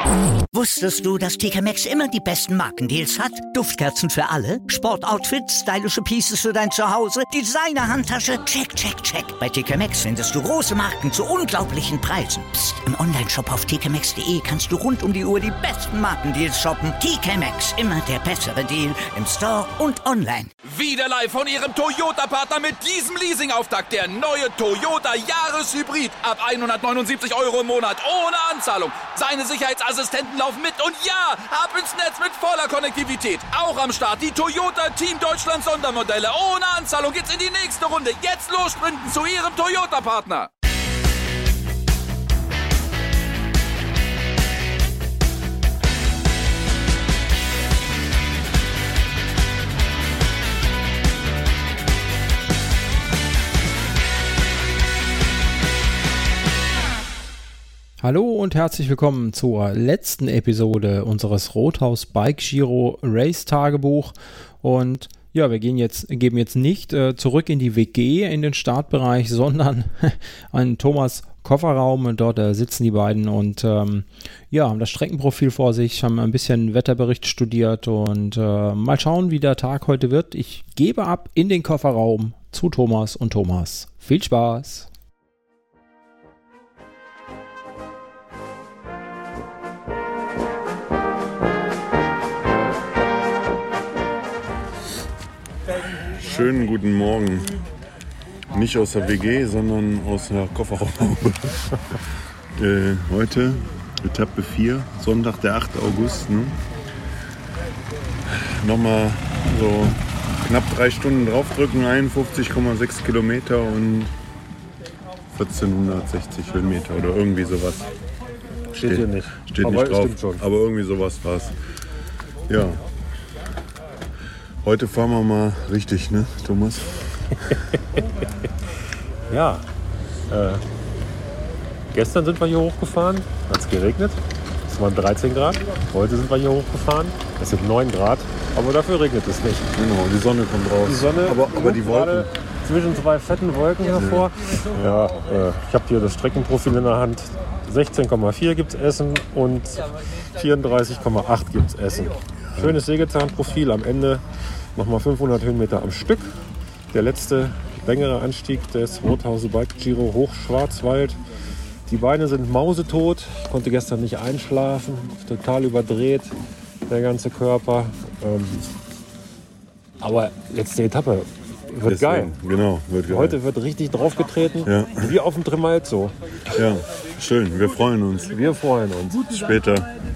Wusstest du, dass TK Maxx immer die besten Markendeals hat? Duftkerzen für alle, Sportoutfits, stylische Pieces für dein Zuhause, Designer-Handtasche, check, check, check. Bei TK Maxx findest du große Marken zu unglaublichen Preisen. Psst. Im Onlineshop auf tkmaxx.de kannst du rund um die Uhr die besten Markendeals shoppen. TK Maxx, immer der bessere Deal im Store und online. Wieder live von Ihrem Toyota-Partner mit diesem Leasing-Auftakt. Der neue Toyota Jahreshybrid. Ab 179 € im Monat. Ohne Anzahlung. Seine Sicherheitsassistenten laufen mit. Und ja, ab ins Netz mit voller Konnektivität. Auch am Start die Toyota Team Deutschland Sondermodelle. Ohne Anzahlung geht's in die nächste Runde. Jetzt los sprinten zu Ihrem Toyota-Partner. Hallo und herzlich willkommen zur letzten Episode unseres Rothaus Bike Giro Race Tagebuch. Und ja, wir geben jetzt nicht zurück in die WG, in den Startbereich, sondern an Thomas Kofferraum. Und dort sitzen die beiden und haben das Streckenprofil vor sich, haben ein bisschen Wetterbericht studiert und mal schauen, wie der Tag heute wird. Ich gebe ab in den Kofferraum zu Thomas und Thomas. Viel Spaß! Schönen guten Morgen. Nicht aus der WG, sondern aus der Kofferraum. Heute Etappe 4, Sonntag, der 8. August. Ne? Nochmal so knapp 3 Stunden draufdrücken, 51,6 Kilometer und 1460 Höhenmeter oder irgendwie sowas. Steht hier nicht. Steht aber nicht drauf, schon. Aber irgendwie sowas war es. Ja. Heute fahren wir mal richtig, ne, Thomas? Ja. Gestern sind wir hier hochgefahren, hat es geregnet. Es waren 13 Grad. Heute sind wir hier hochgefahren. Es sind 9 Grad, aber dafür regnet es nicht. Genau, die Sonne kommt raus. Die Sonne aber die Wolken. Zwischen 2 fetten Wolken hervor. Ja, ich habe hier das Streckenprofil in der Hand. 16,4 gibt es Essen und 34,8 gibt es Essen. Schönes Sägezahnprofil am Ende. Nochmal 500 Höhenmeter am Stück. Der letzte längere Anstieg des Rothause Bike Giro Hochschwarzwald. Die Beine sind mausetot. Ich konnte gestern nicht einschlafen. Total überdreht, der ganze Körper. Aber letzte Etappe wird Deswegen, geil. Genau, wird geil. Heute wird richtig draufgetreten. Ja. Wie auf dem Tremalzo. Ja, schön. Wir freuen uns. Wir freuen uns. Bis später.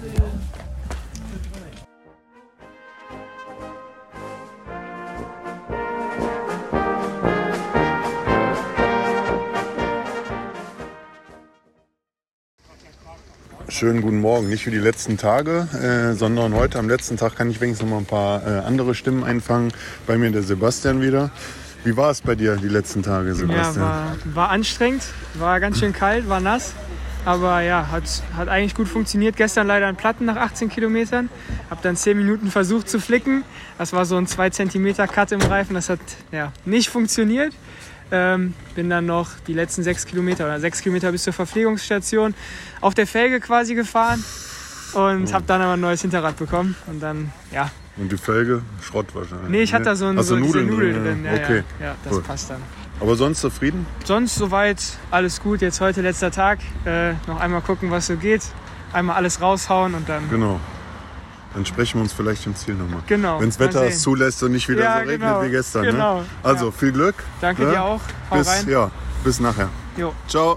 Schönen guten Morgen. Nicht wie die letzten Tage, sondern heute am letzten Tag kann ich wenigstens noch mal ein paar andere Stimmen einfangen. Bei mir der Sebastian wieder. Wie war es bei dir die letzten Tage, Sebastian? Ja, war anstrengend, war ganz schön kalt, war nass. Aber ja, hat eigentlich gut funktioniert. Gestern leider ein Platten nach 18 Kilometern. Hab dann 10 Minuten versucht zu flicken. Das war so ein 2 cm Cut im Reifen. Das hat nicht funktioniert. Bin dann noch die letzten 6 Kilometer oder 6 Kilometer bis zur Verpflegungsstation auf der Felge quasi gefahren und habe dann aber ein neues Hinterrad bekommen und dann, ja. Und die Felge? Schrott wahrscheinlich. Nee, ich hatte da so Nudeln drin. Okay. Ja, das cool. passt dann. Aber sonst zufrieden? Sonst soweit alles gut. Jetzt heute letzter Tag. Noch einmal gucken, was so geht. Einmal alles raushauen und dann... Genau. Dann sprechen wir uns vielleicht im Ziel nochmal. Genau. Wenn das Wetter es zulässt und nicht wieder so regnet wie gestern. Genau. Ne? Also viel Glück. Danke dir auch. Hau rein. Ja, bis nachher. Jo. Ciao.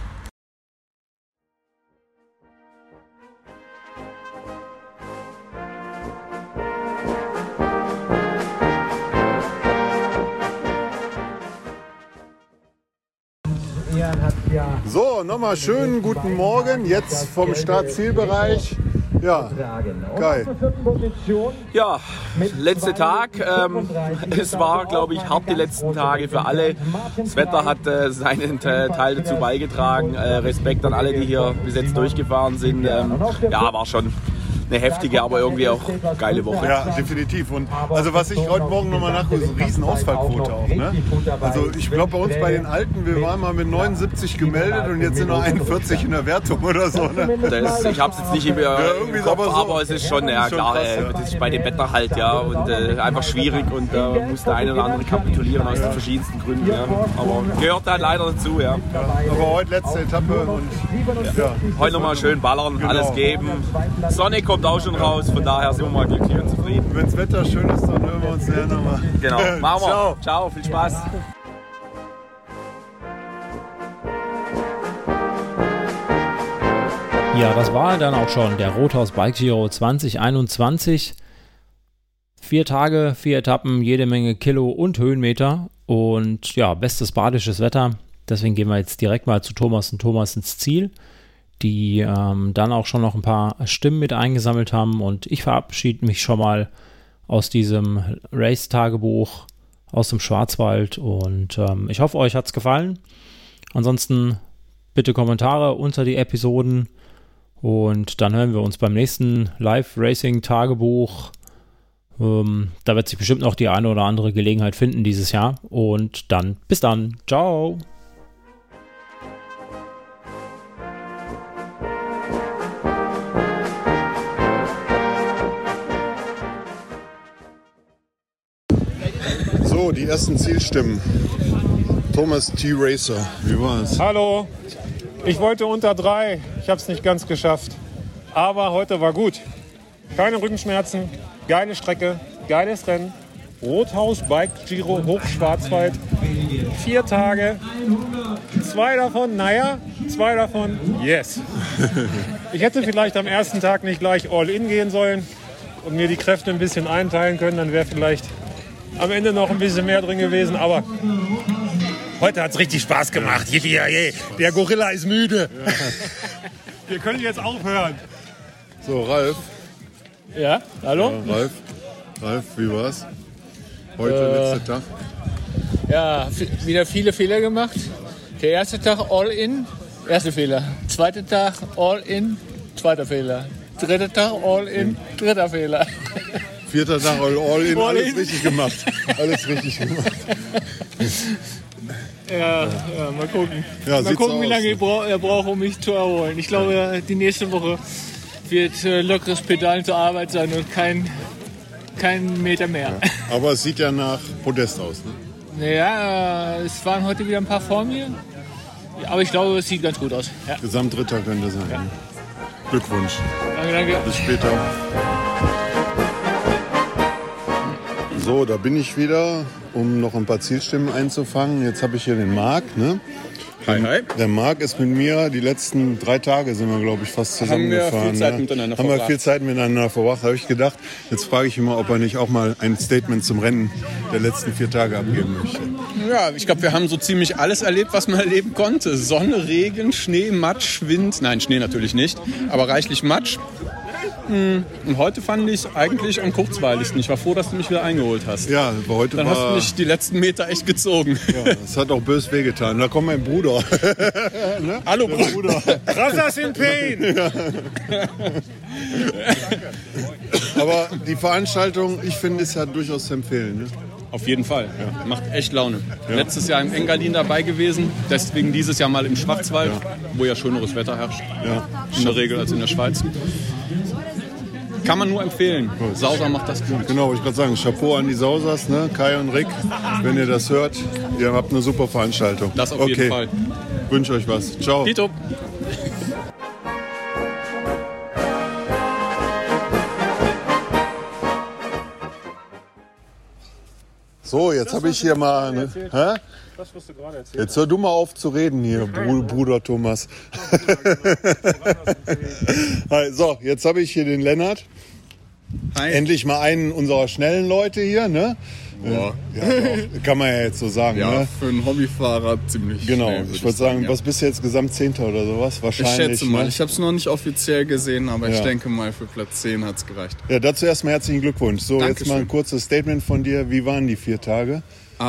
So, nochmal schönen guten Morgen. Jetzt vom Start-Zielbereich. Ja, geil. Ja, letzter Tag. Es war, glaube ich, hart die letzten Tage für alle. Das Wetter hat seinen Teil dazu beigetragen. Respekt an alle, die hier bis jetzt durchgefahren sind. Ja, war schon eine heftige, aber irgendwie auch geile Woche. Ja, definitiv. Und also was ich heute Morgen nochmal nachgucke, ist eine riesen Ausfallquote auch. Ne? Also ich glaube bei uns bei den Alten, wir waren mal mit 79 gemeldet und jetzt sind noch 41 in der Wertung oder so. Ne? Ich habe es jetzt nicht im Kopf, aber es ist schon, ja klar, das ist bei dem Wetter halt, ja, und einfach schwierig und da muss der eine oder andere kapitulieren aus den verschiedensten Gründen. Ja. Aber gehört da leider dazu, ja. Aber heute letzte Etappe und ja. Heute nochmal schön ballern, genau. Alles geben. Sonne kommt auch schon raus, von daher sind wir mal glücklich und zufrieden. Wenn das Wetter schön ist, dann hören wir uns näher nochmal. Genau, machen wir. Ciao. Ciao, viel Spaß. Ja, das war dann auch schon der Rothaus Bike Giro 2021. 4 Tage, 4 Etappen, jede Menge Kilo und Höhenmeter und ja, bestes badisches Wetter. Deswegen gehen wir jetzt direkt mal zu Thomas und Thomas ins Ziel, die dann auch schon noch ein paar Stimmen mit eingesammelt haben und ich verabschiede mich schon mal aus diesem Race-Tagebuch aus dem Schwarzwald und ich hoffe, euch hat es gefallen. Ansonsten bitte Kommentare unter die Episoden und dann hören wir uns beim nächsten Live-Racing-Tagebuch. Da wird sich bestimmt noch die eine oder andere Gelegenheit finden dieses Jahr und dann bis dann. Ciao! So, die ersten Zielstimmen. Thomas T. Racer, wie war's? Hallo, ich wollte unter 3, ich habe es nicht ganz geschafft, aber heute war gut. Keine Rückenschmerzen, geile Strecke, geiles Rennen, Rothaus Bike Giro Hochschwarzwald, 4 Tage, 2 davon, yes. Ich hätte vielleicht am ersten Tag nicht gleich All-In gehen sollen und mir die Kräfte ein bisschen einteilen können, dann wäre vielleicht am Ende noch ein bisschen mehr drin gewesen, aber heute hat es richtig Spaß gemacht. Der Gorilla ist müde. Ja. Wir können jetzt aufhören. So, Ralf. Ja, hallo? Ja, Ralf, wie war's? Heute, letzter Tag? Ja, wieder viele Fehler gemacht. Der erste Tag All-In, erster Fehler. Zweiter Tag All-In, zweiter Fehler. Dritter Tag All-In, dritter Fehler. 4. Tag All-In, alles richtig gemacht. Alles richtig gemacht. Ja, mal gucken. Ja, mal gucken, wie lange er braucht, um mich zu erholen. Ich glaube, die nächste Woche wird lockeres Pedalen zur Arbeit sein und kein Meter mehr. Ja. Aber es sieht ja nach Podest aus, ne? Ja, es waren heute wieder ein paar vor mir. Aber ich glaube, es sieht ganz gut aus. Ja. Gesamtdritter könnte sein. Ja. Glückwunsch. Danke. Bis später. So, da bin ich wieder, um noch ein paar Zielstimmen einzufangen. Jetzt habe ich hier den Marc, ne? Hi. Der Marc ist mit mir, die letzten 3 Tage sind wir, glaube ich, fast zusammengefahren. Haben wir viel Zeit miteinander verbracht. Haben wir viel Zeit miteinander verbracht, habe ich gedacht. Jetzt frage ich ihn mal, ob er nicht auch mal ein Statement zum Rennen der letzten 4 Tage abgeben möchte. Ja, ich glaube, wir haben so ziemlich alles erlebt, was man erleben konnte. Sonne, Regen, Schnee, Matsch, Wind. Nein, Schnee natürlich nicht, aber reichlich Matsch. Und heute fand ich es eigentlich am kurzweiligsten. Ich war froh, dass du mich wieder eingeholt hast. Ja, aber heute Dann hast du mich die letzten Meter echt gezogen. Ja, das hat auch bös wehgetan. Da kommt mein Bruder. Ne? Hallo Bruder. Brothers in Pain. Ja. Aber die Veranstaltung, ich finde, ist ja durchaus zu empfehlen. Ne? Auf jeden Fall. Ja. Macht echt Laune. Ja. Letztes Jahr im Engadin dabei gewesen. Deswegen dieses Jahr mal im Schwarzwald, wo ja schöneres Wetter herrscht. Ja. In der Regel als in der Schweiz. Kann man nur empfehlen. Sauser macht das gut. Genau, wollte ich gerade sagen. Chapeau an die Sausers, ne? Kai und Rick. Wenn ihr das hört, ihr habt eine super Veranstaltung. Das auf jeden Fall. Wünsche euch was. Ciao. Tito. So, jetzt habe ich hier mal... Ne, hä? Das, was du gerade erzählt Jetzt hör du mal auf zu reden hier, Bruder Thomas. So, jetzt habe ich hier den Lennart. Hi. Endlich mal einen unserer schnellen Leute hier, ne? Ja. Ja, kann man ja jetzt so sagen. Ja, ne? für einen Hobbyfahrer ziemlich genau. schnell. Ich würde sagen, ja. Was bist du jetzt Gesamt 10. oder sowas? Wahrscheinlich. Ich schätze mal. Ne? Ich habe es noch nicht offiziell gesehen, aber ich denke mal, für Platz 10 hat es gereicht. Ja, dazu erstmal herzlichen Glückwunsch. So, Dankeschön. Jetzt mal ein kurzes Statement von dir. Wie waren die 4 Tage?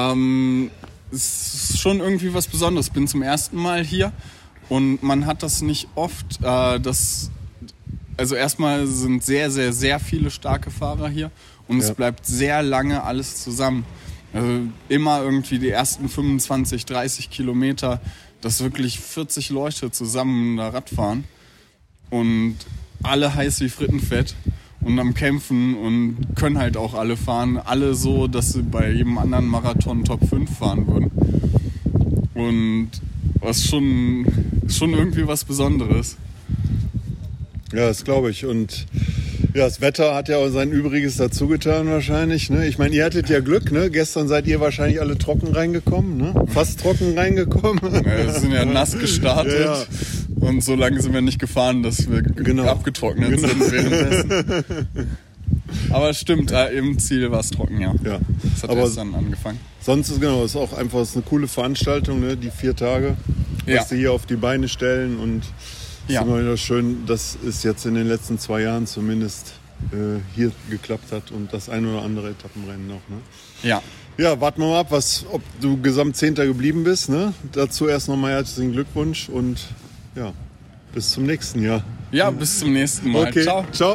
Es ist schon irgendwie was Besonderes. Ich bin zum ersten Mal hier und man hat das nicht oft, dass Also erstmal sind sehr, sehr, sehr viele starke Fahrer hier und es bleibt sehr lange alles zusammen. Also immer irgendwie die ersten 25, 30 Kilometer, dass wirklich 40 Leute zusammen da Rad fahren und alle heiß wie Frittenfett und am Kämpfen und können halt auch alle fahren. Alle so, dass sie bei jedem anderen Marathon Top 5 fahren würden. Und was schon irgendwie was Besonderes. Ja, das glaube ich. Und ja, das Wetter hat ja auch sein Übriges dazu getan wahrscheinlich. Ne? Ich meine, ihr hattet ja Glück. Ne? Gestern seid ihr wahrscheinlich alle trocken reingekommen. Ne? Fast trocken reingekommen. Ja, wir sind ja nass gestartet. Ja. Und so lange sind wir nicht gefahren, dass wir abgetrocknet sind währenddessen. Aber es stimmt, im Ziel war es trocken, ja. Das hat erst dann angefangen. Sonst ist ist auch einfach eine coole Veranstaltung, ne? Die 4 Tage, was sie hier auf die Beine stellen. Und es ist immer wieder schön, dass es jetzt in den letzten 2 Jahren zumindest hier geklappt hat und das ein oder andere Etappenrennen noch. Ne? Ja. Ja, warten wir mal ab, ob du Gesamt 10. geblieben bist. Ne? Dazu erst nochmal herzlichen Glückwunsch und ja, bis zum nächsten Jahr. Ja, bis zum nächsten Mal. Okay. Ciao. Ciao.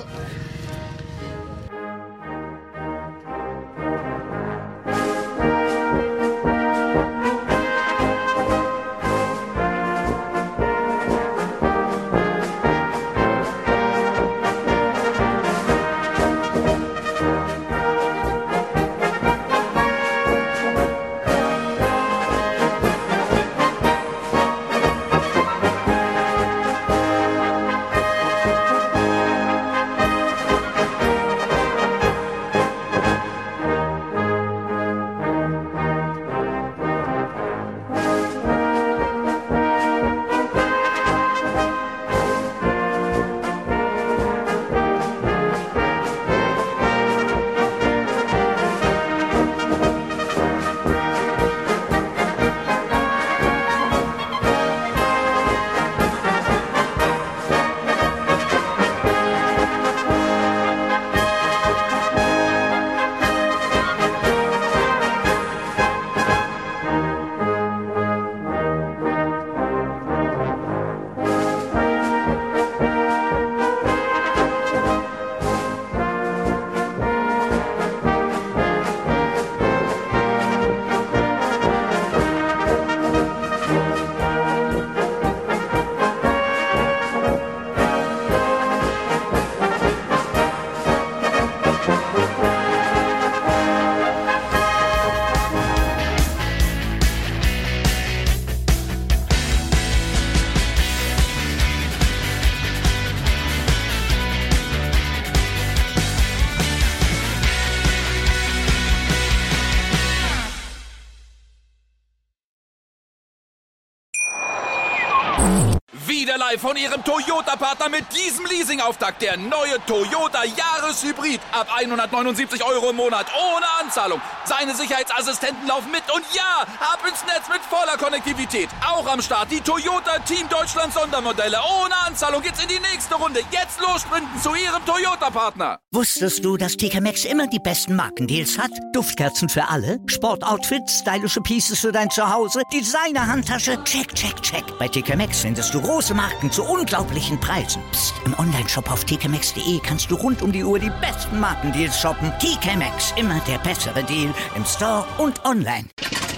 Wieder live von Ihrem Toyota-Partner mit diesem Leasing-Auftakt. Der neue Toyota Jahreshybrid. Ab 179 € im Monat. Ohne Anzahlung. Seine Sicherheitsassistenten laufen mit. Und ja, ab ins Netz mit voller Konnektivität. Auch am Start die Toyota Team Deutschland Sondermodelle. Ohne Anzahlung geht's in die nächste Runde. Jetzt los sprinten zu Ihrem Toyota-Partner. Wusstest du, dass TK Maxx immer die besten Markendeals hat? Duftkerzen für alle, Sportoutfits, stylische Pieces für dein Zuhause, Designer-Handtasche, check, check, check. Bei TK Maxx findest du große Marken zu unglaublichen Preisen. Psst. Im Onlineshop auf tkmaxx.de kannst du rund um die Uhr die besten Markendeals shoppen. TK Maxx, immer der bessere Deal im Store und online.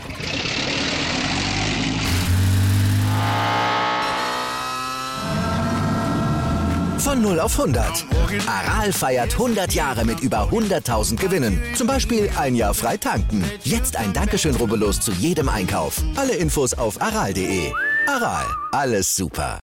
Von 0 auf 100. Aral feiert 100 Jahre mit über 100.000 Gewinnen. Zum Beispiel 1 Jahr frei tanken. Jetzt ein Dankeschön, rubbellos zu jedem Einkauf. Alle Infos auf aral.de. Aral, alles super.